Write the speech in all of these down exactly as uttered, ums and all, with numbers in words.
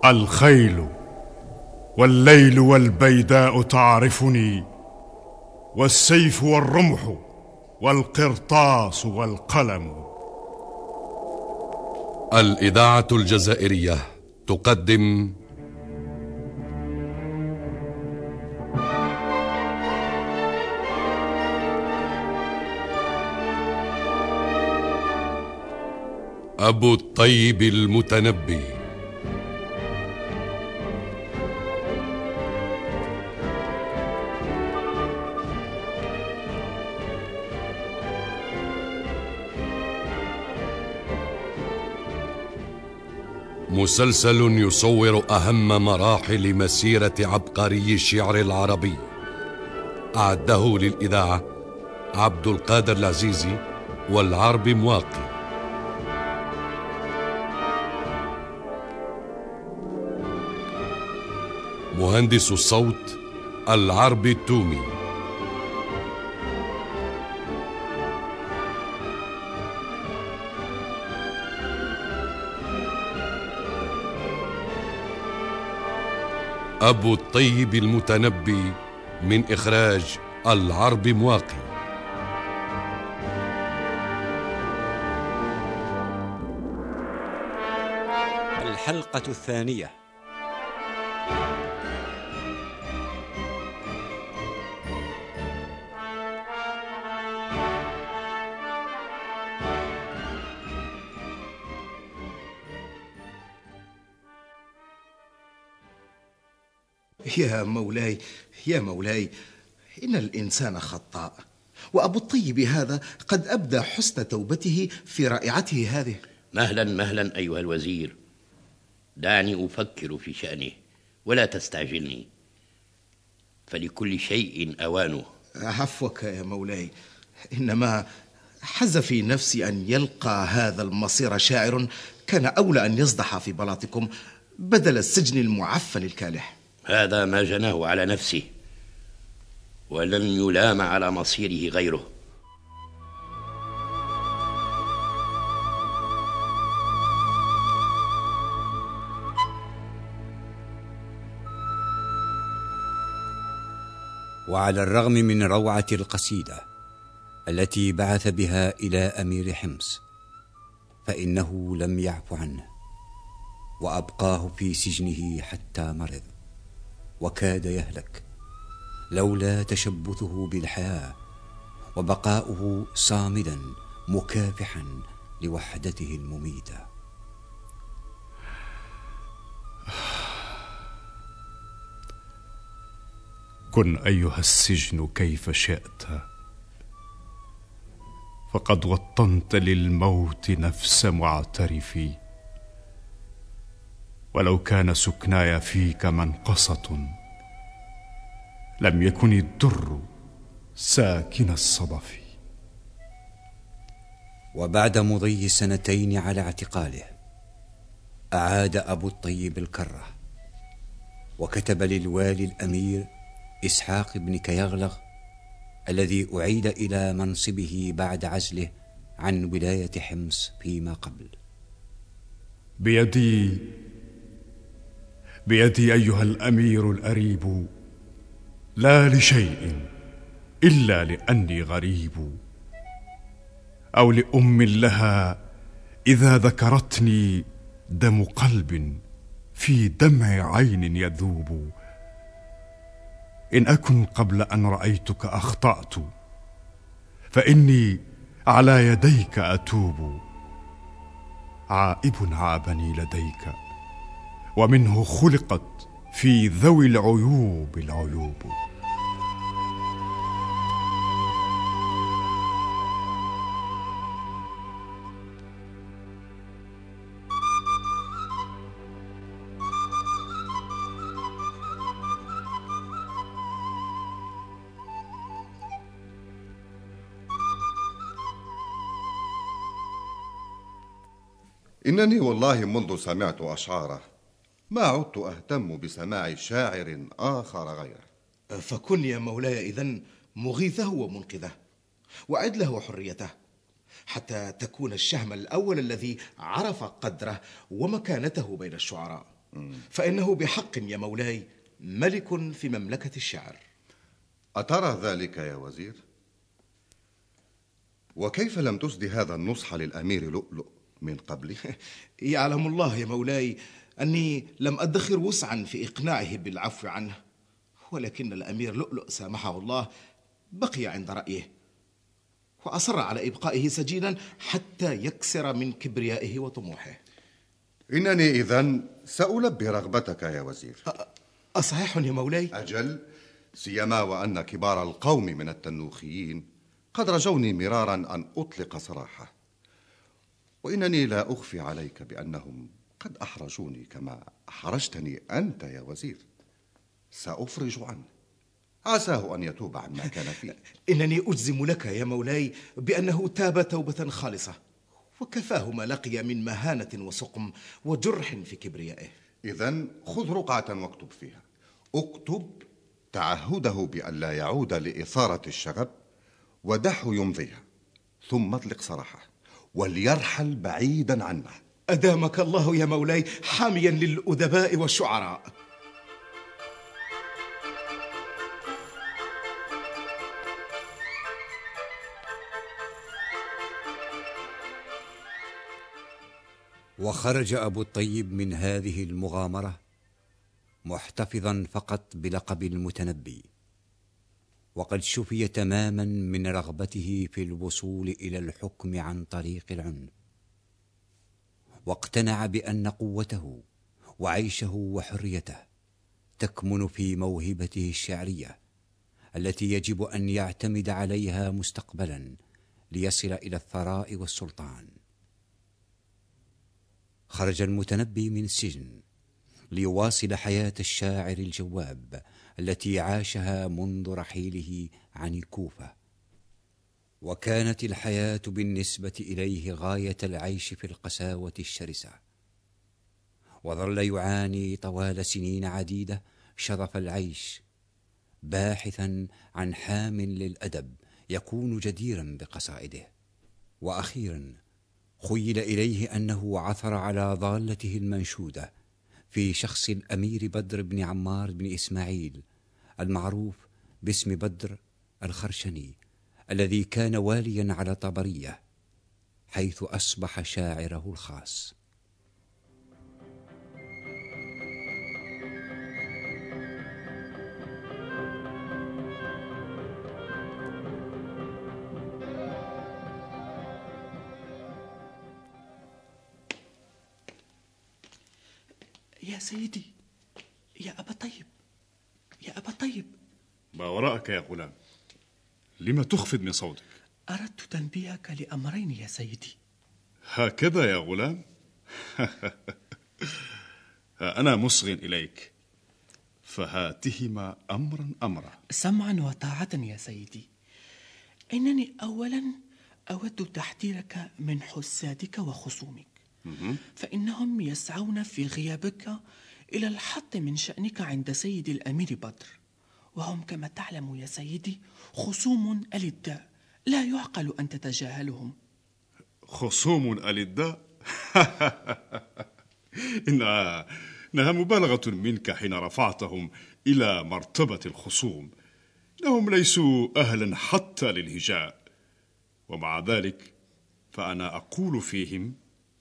الخيل والليل والبيداء تعرفني، والسيف والرمح والقرطاس والقلم. الإذاعة الجزائرية تقدم أبو الطيب المتنبي. مسلسل يصور أهم مراحل مسيرة عبقري الشعر العربي، أعده للإذاعة عبد القادر العزيزي والعرب مواقي. مهندس الصوت العرب التومي. أبو الطيب المتنبي من إخراج العرب مواقي. الحلقة الثانية. يا مولاي يا مولاي، إن الإنسان خطاء، وأبو الطيب هذا قد أبدى حسن توبته في رائعته هذه. مهلا مهلا أيها الوزير، دعني أفكر في شأنه ولا تستعجلني، فلكل شيء أوانه. عفوك يا مولاي، إنما حز في نفسي أن يلقى هذا المصير شاعر كان أولى أن يصدح في بلاطكم بدل السجن المعفن الكالح. هذا ما جناه على نفسه، ولن يلام على مصيره غيره. وعلى الرغم من روعة القصيدة التي بعث بها إلى أمير حمص، فإنه لم يعف عنه، وأبقاه في سجنه حتى مرض وكاد يهلك، لولا تشبثه بالحياة وبقاؤه صامدا مكافحا لوحدته المميتة. كن أيها السجن كيف شئت، فقد وطنت للموت نفس معترفي، ولو كان سكناي فيك منقصة لم يكن الدر ساكن الصدف. وبعد مضي سنتين على اعتقاله، أعاد أبو الطيب الكرة، وكتب للوالي الأمير إسحاق بن كيغلغ الذي أعيد إلى منصبه بعد عزله عن ولاية حمص فيما قبل: بيدي بيدي أيها الأمير الأريب، لا لشيء إلا لأني غريب، أو لأم لها إذا ذكرتني دم قلب في دمع عين يذوب. إن أكن قبل أن رأيتك أخطأت، فإني على يديك أتوب. عائب عابني لديك، ومنه خلقت في ذوي العيوب العيوب. إنني والله منذ سمعت أشعاره ما عدت أهتم بسماع شاعر آخر غيره. فكن يا مولاي إذن مغيثه ومنقذه، وأعد له حريته حتى تكون الشهم الأول الذي عرف قدره ومكانته بين الشعراء. فإنه بحق يا مولاي ملك في مملكة الشعر. أترى ذلك يا وزير؟ وكيف لم تسد هذا النصح للأمير لؤلؤ من قبل؟ يعلم الله يا مولاي أني لم أدخر وسعا في إقناعه بالعفو عنه، ولكن الأمير لؤلؤ سامحه الله بقي عند رأيه، وأصر على إبقائه سجينا حتى يكسر من كبريائه وطموحه. إنني إذن سألبي رغبتك يا وزير. أصحيح يا مولاي؟ أجل، سيما وأن كبار القوم من التنوخيين قد رجوني مرارا أن أطلق سراحه، وإنني لا أخفي عليك بأنهم قد أحرجوني كما أحرجتني أنت يا وزير. سأفرج عنه، عساه أن يتوب عما كان فيه. إنني أجزم لك يا مولاي بأنه تاب توبة خالصة، وكفاه ما لقي من مهانة وسقم وجرح في كبريائه. إذن خذ رقعة واكتب فيها، اكتب تعهده بأن لا يعود لإثارة الشغب ودحه يمضيها، ثم اطلق سراحه وليرحل بعيدا عنا. أدامك الله يا مولاي حاميا للأدباء والشعراء. وخرج أبو الطيب من هذه المغامرة محتفظا فقط بلقب المتنبي، وقد شفي تماما من رغبته في الوصول إلى الحكم عن طريق العنف، واقتنع بأن قوته وعيشه وحريته تكمن في موهبته الشعرية التي يجب أن يعتمد عليها مستقبلا ليصل إلى الثراء والسلطان. خرج المتنبي من السجن ليواصل حياة الشاعر الجواب التي عاشها منذ رحيله عن الكوفة، وكانت الحياة بالنسبة إليه غاية العيش في القساوة الشرسة، وظل يعاني طوال سنين عديدة شرف العيش باحثا عن حام للأدب يكون جديرا بقصائده. وأخيرا خيل إليه أنه عثر على ضالته المنشودة في شخص الأمير بدر بن عمار بن إسماعيل المعروف باسم بدر الخرشني، الذي كان واليا على طبرية حيث أصبح شاعره الخاص. يا سيدي، يا أبا طيب، يا أبا طيب. ما وراءك يا غلام؟ لما تخفض من صوتك؟ أردت تنبيهك لأمرين يا سيدي. هكذا يا غلام؟ أنا مصغ إليك، فهاتهما أمرا أمرا. سمعا وطاعة يا سيدي. إنني أولا أود تحذيرك من حسادك وخصومك، فإنهم يسعون في غيابك إلى الحط من شأنك عند سيد الأمير بدر، وهم كما تعلم يا سيدي خصوم ألداء لا يعقل أن تتجاهلهم. خصوم ألداء؟ إنها إنها مبالغة منك حين رفعتهم إلى مرتبة الخصوم. إنهم ليسوا أهلا حتى للهجاء، ومع ذلك فأنا أقول فيهم: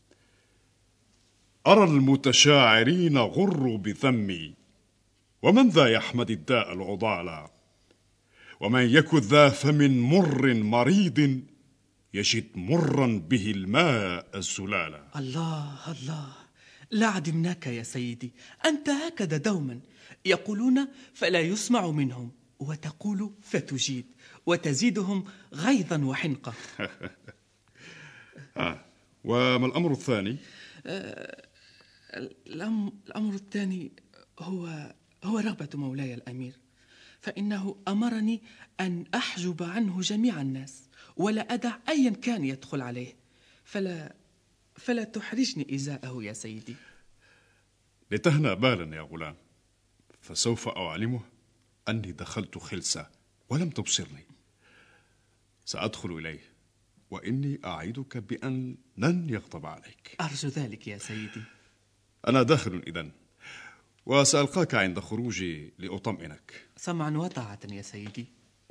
أرى المتشاعرين غروا بذمي، ومن ذا يحمد الداء العضالا، ومن يكن ذا فم مر مريض يجد مرا به الماء الزلالا. الله الله، لا عدمناك يا سيدي، أنت هكذا دوما، يقولون فلا يسمع منهم، وتقول فتجيد، وتزيدهم غيظا وحنقة. آه. وما الأمر الثاني؟ آه الأمر الثاني هو هو رغبة مولاي الأمير، فإنه أمرني أن أحجب عنه جميع الناس ولا أدع أيا كان يدخل عليه، فلا فلا تحرجني إزاءه يا سيدي. لتهنأ بالا يا غلام، فسوف أعلمه أني دخلت خلسة ولم تبصرني. سأدخل إليه، وإني أعدك بأن لن يغضب عليك. أرجو ذلك يا سيدي. أنا داخل إذن، وسألقاك عند خروجي لأطمئنك. سمعا وطاعة يا سيدي.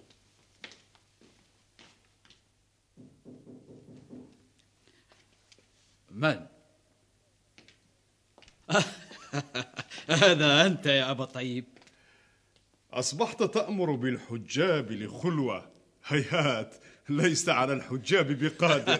من؟ هذا أنت يا أبا طيب؟ أصبحت تأمر بالحجاب لخلوة، هيهات ليس على الحجاب بقادر.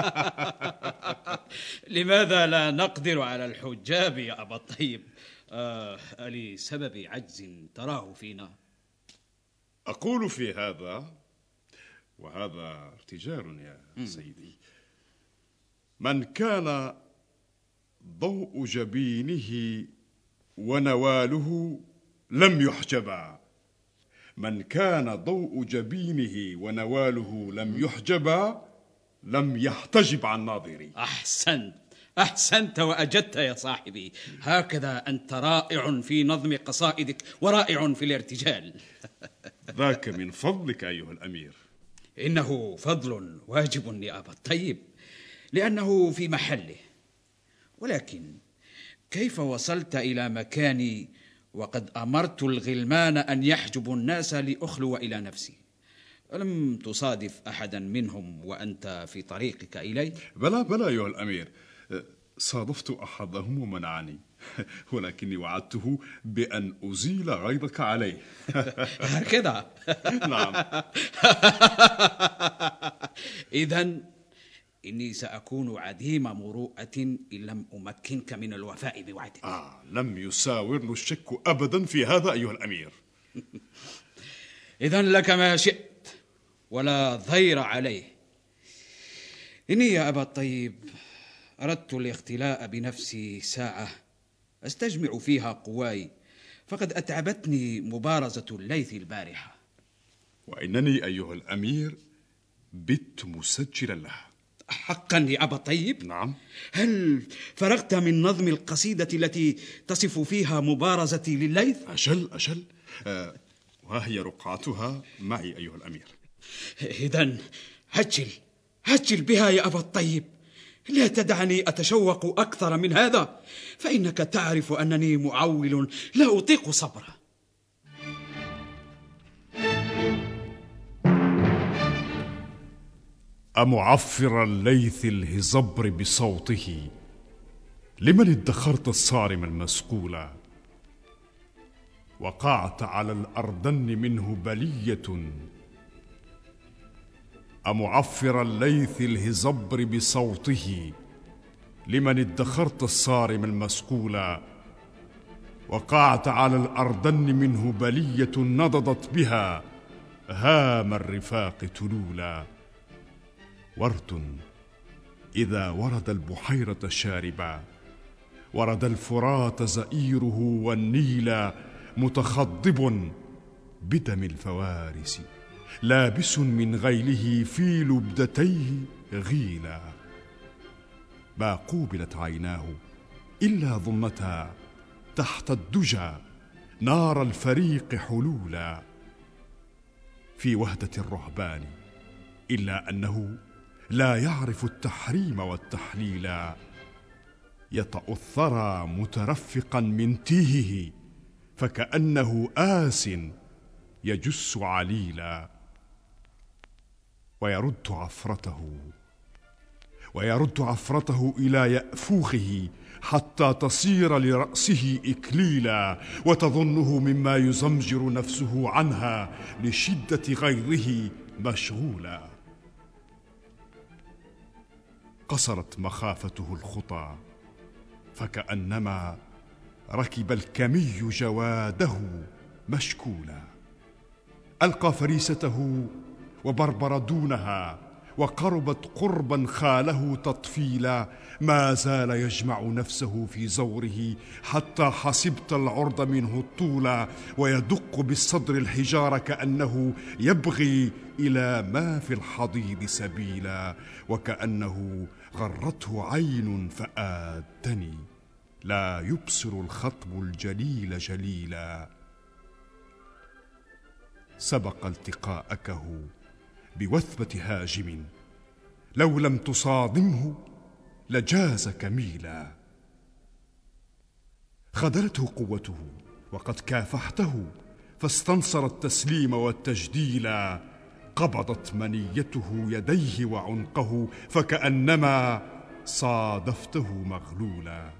لماذا لا نقدر على الحجاب يا أبا طيب؟ آه لسبب عجز تراه فينا؟ أقول في هذا، وهذا ارتجال يا سيدي، من كان ضوء جبينه ونواله لم يحجبا، من كان ضوء جبينه ونواله لم يحجبا لم يحتجب عن ناظري. أحسنت أحسنت وأجدت يا صاحبي، هكذا أنت رائع في نظم قصائدك ورائع في الارتجال. ذاك من فضلك أيها الأمير. إنه فضل واجب يا أبا الطيب، لأنه في محله. ولكن كيف وصلت إلى مكاني وقد أمرت الغلمان أن يحجبوا الناس لأخلو إلى نفسي؟ ألم تصادف أحدا منهم وأنت في طريقك إلي؟ بلى بلى أيها الأمير، صادفت أحدهم ومنعني، ولكني وعدته بأن أزيل غيظك عليه. هكذا؟ نعم. إذن إني سأكون عديم مروءة إن لم أمكنك من الوفاء بوعدك. آه لم يساورني الشك أبدا في هذا أيها الأمير. إذن لك ما شئت ولا ضير عليه. إني يا أبا الطيب أردت الاختلاء بنفسي ساعة أستجمع فيها قواي، فقد أتعبتني مبارزة الليث البارحة. وإنني أيها الأمير بت مسجلا لها. حقا يا أبا طيب؟ نعم. هل فرغت من نظم القصيدة التي تصف فيها مبارزتي لليث؟ أجل أجل، آه وهي رقعتها معي أيها الأمير. إذن هجل هجل بها يا أبا الطيب، لا تدعني أتشوق أكثر من هذا، فإنك تعرف أنني معول لا أطيق صبره. أمعفر الليث الهزبر بصوته، لمن ادخرت الصارم المسقولا؟ وقعت على الأردن منه بلية. أمعفر الليث الهزبر بصوته، لمن ادخرت الصارم المسقولا؟ وقعت على الأردن منه بلية نضضت بها هام الرفاق تلولا. ورد إذا ورد البحيرة شاربا، ورد الفرات زئيره والنيل متخضب بدم الفوارس، لابس من غيله في لبدتيه غيلا. ما قوبلت عيناه إلا ظنتا تحت الدجى نار الفريق حلولا. في وهدة الرهبان إلا أنه لا يعرف التحريم والتحليل. يطأ الثرى مترفقا من تيهه، فكأنه آس يجس عليلا. ويرد عفرته ويرد عفرته إلى يأفوخه حتى تصير لرأسه إكليلا، وتظنه مما يزمجر نفسه عنها لشدة غيظه مشغولا. قصرت مخافته الخطى، فكأنما ركب الكمي جواده مشكولا. ألقى فريسته وبربر دونها، وقربت قربا خاله تطفيلا. ما زال يجمع نفسه في زوره حتى حسبت العرض منه الطولا، ويدق بالصدر الحجار كأنه يبغي إلى ما في الحضيض سبيلا. وكأنه غرته عين فآتني، لا يبصر الخطب الجليل جليلا. سبق التقاءكه بوثبة هاجم، لو لم تصادمه لجاز كميلا. خذلته قوته وقد كافحته فاستنصر التسليم والتجديل. قبضت منيته يديه وعنقه فكأنما صادفته مغلولا.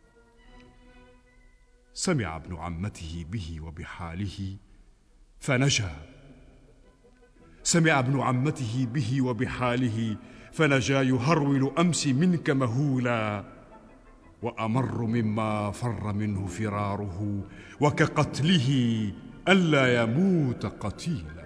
سمع ابن عمته به وبحاله فنجا. سمع ابن عمته به وبحاله فنجا يهرول أمس منك مهولا. وأمر مما فر منه فراره وكقتله ألا يموت قتيلا.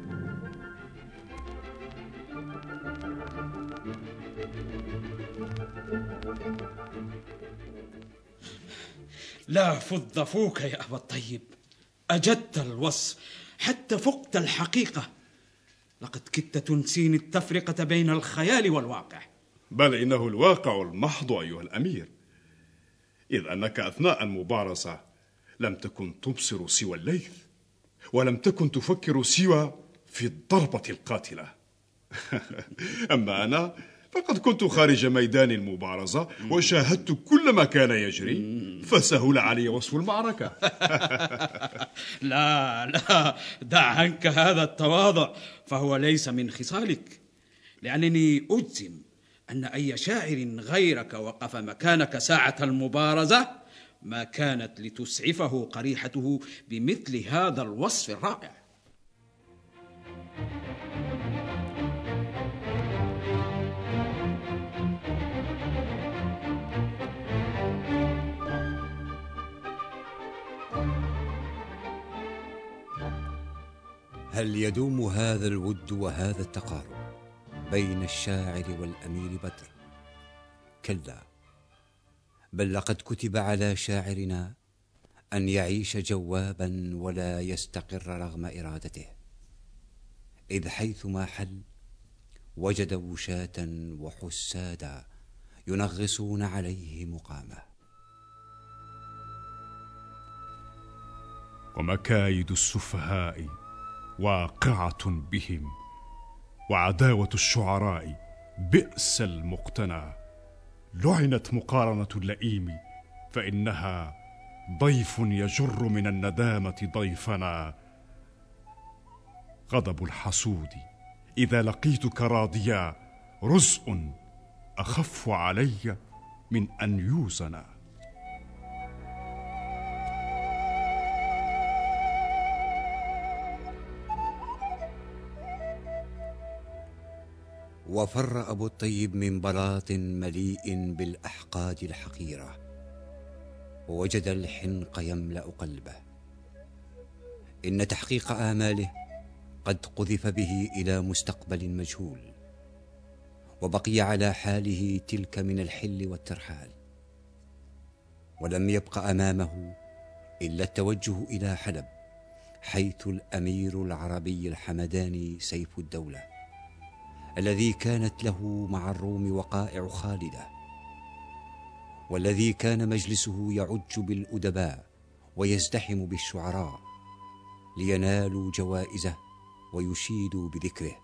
لا فض فوك يا أبا الطيب، أجدت الوصف حتى فقت الحقيقة. لقد كدت تنسيني التفرقة بين الخيال والواقع. بل إنه الواقع المحض أيها الأمير، إذ أنك أثناء المبارزة لم تكن تبصر سوى الليث، ولم تكن تفكر سوى في الضربة القاتلة. أما أنا فقد كنت خارج ميدان المبارزة وشاهدت كل ما كان يجري، فسهل علي وصف المعركة. لا لا، دع عنك هذا التواضع، فهو ليس من خصالك، لأنني أجزم أن أي شاعر غيرك وقف مكانك ساعة المبارزة ما كانت لتسعفه قريحته بمثل هذا الوصف الرائع. هل يدوم هذا الود وهذا التقارب بين الشاعر والأمير بدر؟ كلا، بل لقد كتب على شاعرنا أن يعيش جوابا ولا يستقر رغم إرادته، إذ حيثما حل وجد وشاة وحسادا ينغصون عليه مقامه. ومكايد السفهاء واقعة بهم، وعداوة الشعراء بئس المقتنى. لعنت مقارنة اللئيم، فإنها ضيف يجر من الندامة ضيفنا. غضب الحسود إذا لقيتك راضيا رزء أخف علي من أن يوزنا. وفر أبو الطيب من بلاط مليء بالأحقاد الحقيرة، ووجد الحنق يملأ قلبه. إن تحقيق آماله قد قذف به إلى مستقبل مجهول، وبقي على حاله تلك من الحل والترحال، ولم يبق أمامه إلا التوجه إلى حلب، حيث الأمير العربي الحمداني سيف الدولة، الذي كانت له مع الروم وقائع خالدة، والذي كان مجلسه يعج بالأدباء ويزدحم بالشعراء لينالوا جوائزه ويشيدوا بذكره.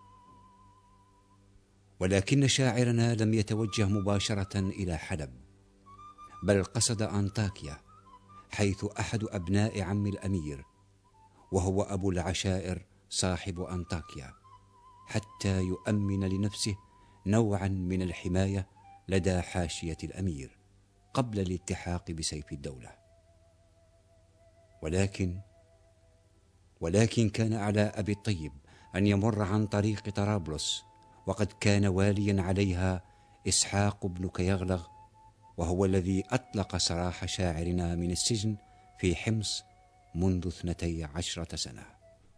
ولكن شاعرنا لم يتوجه مباشرة إلى حلب، بل قصد أنطاكيا، حيث أحد أبناء عم الأمير وهو أبو العشائر صاحب أنطاكيا، حتى يؤمن لنفسه نوعا من الحماية لدى حاشية الأمير قبل الالتحاق بسيف الدولة. ولكن ولكن كان على أبي الطيب أن يمر عن طريق طرابلس، وقد كان واليا عليها إسحاق بن كيغلغ، وهو الذي أطلق سراح شاعرنا من السجن في حمص منذ اثنتي عشرة سنة.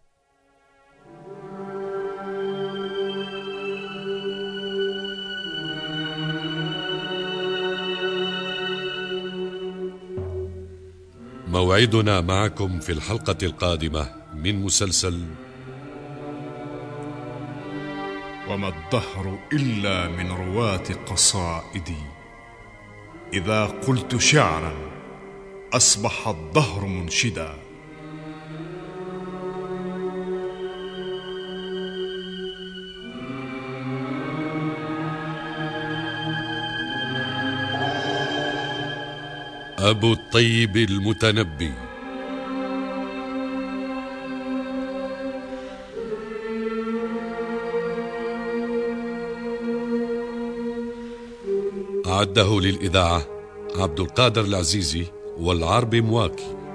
موعدنا معكم في الحلقة القادمة من مسلسل وما الدهر إلا من رواة قصائدي. إذا قلت شعرا أصبح الدهر منشدا. أبو الطيب المتنبي. أعده للإذاعة عبد القادر العزيزي والعربي مواكي.